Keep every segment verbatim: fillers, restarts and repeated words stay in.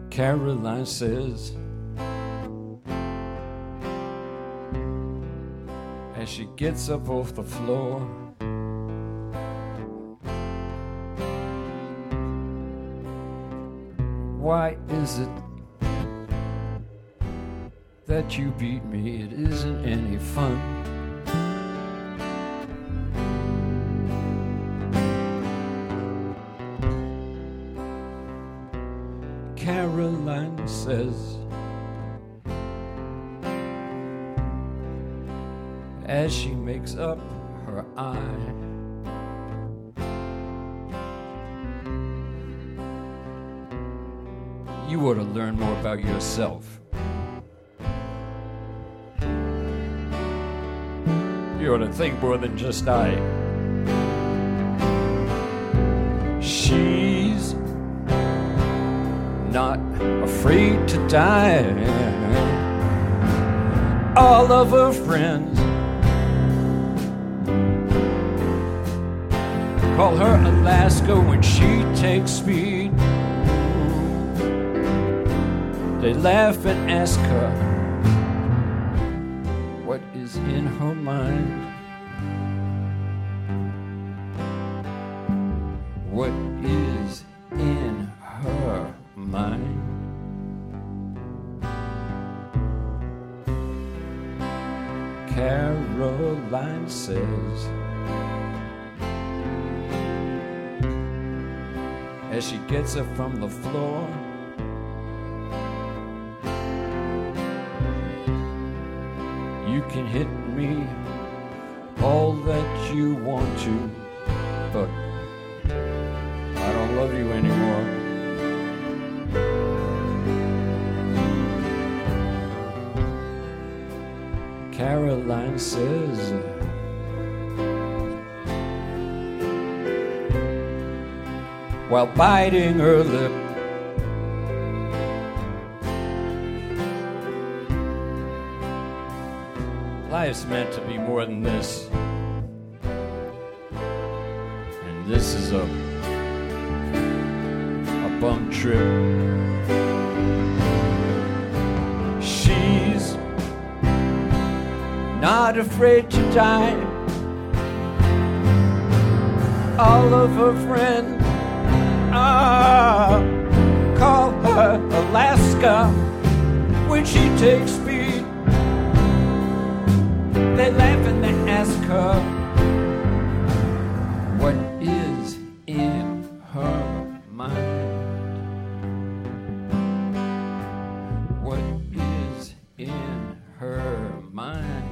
Caroline says, as she gets up off the floor, why is it that you beat me? It isn't any fun. Caroline says, as she makes up her eye, you ought to learn more about yourself. You ought to think more than just I. She's not afraid to die. All of her friends call her Alaska when she takes speed. They laugh and ask her what is in her mind. What is in her mind? Caroline says, as she gets up from the floor, you can hit me all that you want to, but I don't love you anymore. Caroline says, while biting her lip, life's meant to be more than this, and this is a a bum trip. She's not afraid to die. All of her friends ah, call her Alaska when she takes speed. They laugh and they ask her what is in her mind. What is in her mind?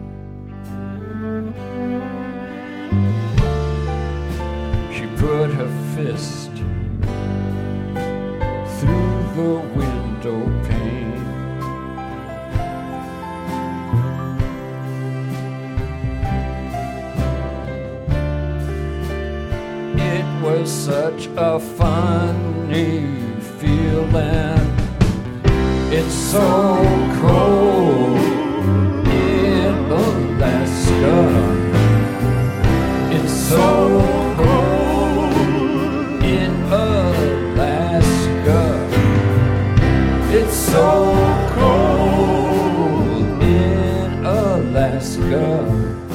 She put her fist through the window pane. It was such a funny feeling. It's so cold in Alaska. It's so cold in Alaska. It's so cold in Alaska.